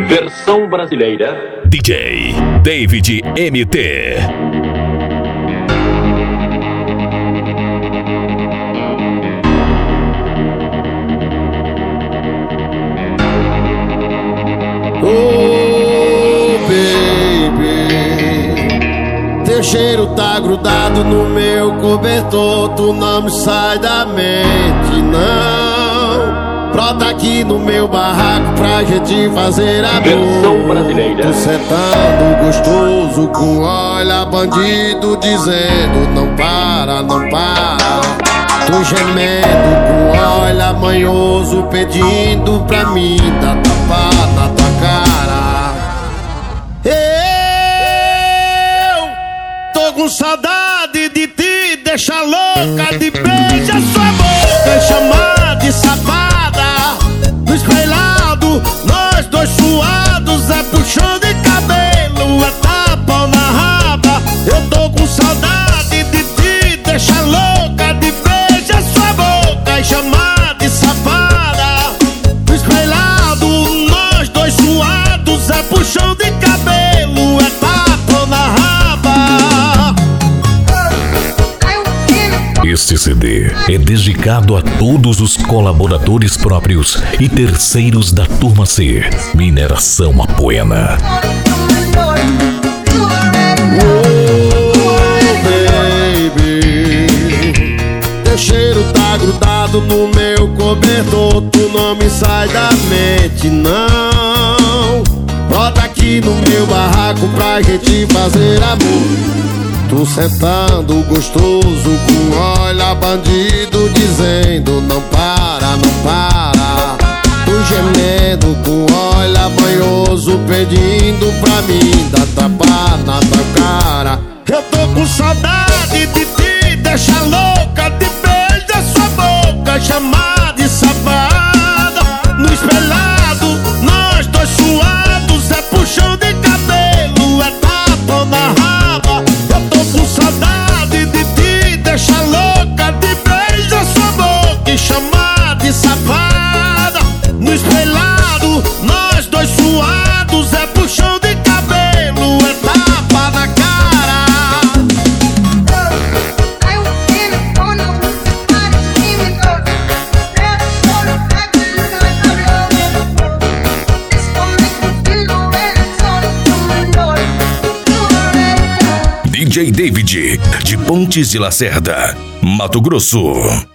Versão brasileira DJ David MT. Oh, baby, teu cheiro tá grudado no meu cobertor. Tu não me sai da mente, não. Brota aqui no meu barraco pra gente fazer amor. Versão brasileira. Tu sentando gostoso com olha bandido dizendo não para, não para. Tu gemendo com olha manhoso pedindo pra mim dar tapa na tua cara. Eu tô com saudade de te deixar louca, de beijar sua boca e chamar de safada. No espelhado, nós dois suados, é puxão de cabelo, é tapa na raba. Eu tô com saudade de te deixar louca, de beijar sua boca e chamar de safada. No espelhado, nós dois suados, é puxão de cabelo, é tapa na raba. Este CD é dedicado a todos os colaboradores próprios e terceiros da Turma C, Mineração Apoena. Teu cheiro tá grudado no meu cobertor. Tu não me sai da mente, não. Brota aqui no meu barraco pra gente fazer amor. Tu sentando gostoso com olha bandido dizendo não para, não para. Tu gemendo com olha banhoso pedindo pra mim dar tapa na tua cara. Eu tô com saudade de te deixar louca, de beijar sua boca e chamar de safada. No espelhado, nós dois suados, é puxão de cabelo, é tapa na raba. Eu tô com saudade de te deixar louca, de beijar sua boca e chamar de safada. No espelhado, nós dois suados, é puxão de cabelo, é tapa na cara. DJ David, de Pontes de Lacerda, Mato Grosso.